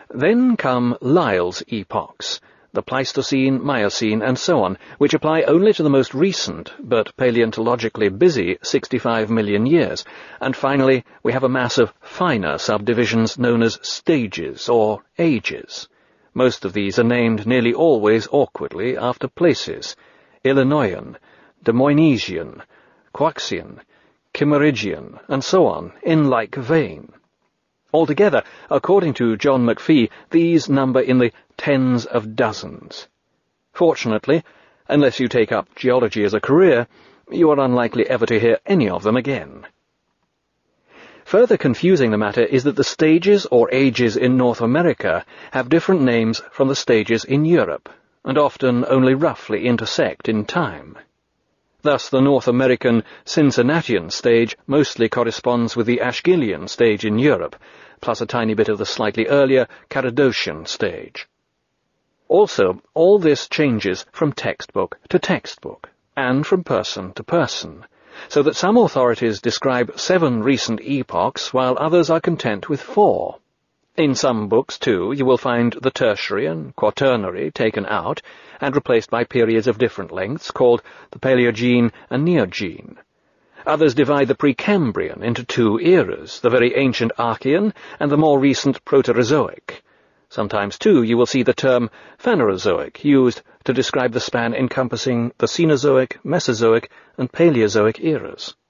Then come Lyell's epochs, the Pleistocene, Miocene, and so on, which apply only to the most recent, but paleontologically busy, 65 million years. And finally, we have a mass of finer subdivisions known as stages or ages. Most of these are named nearly always awkwardly after places: Illinoian, Des Moinesien, Coaxian, Kimmeridgian, and so on, in like vein. Altogether, according to John McPhee, these number in the tens of dozens. Fortunately, unless you take up geology as a career, you are unlikely ever to hear any of them again. Further confusing the matter is that the stages or ages in North America have different names from the stages in Europe, and often only roughly intersect in time. Thus the North American Cincinnatian stage mostly corresponds with the Ashgilian stage in Europe, plus a tiny bit of the slightly earlier Cappadocian stage. Also, all this changes from textbook to textbook, and from person to person, so that some authorities describe 7 recent epochs while others are content with 4. In some books, too, you will find the Tertiary and Quaternary taken out and replaced by periods of different lengths called the Paleogene and Neogene. Others divide the Precambrian into 2 eras, the very ancient Archean and the more recent Proterozoic. Sometimes, too, you will see the term Phanerozoic used to describe the span encompassing the Cenozoic, Mesozoic, and Paleozoic eras.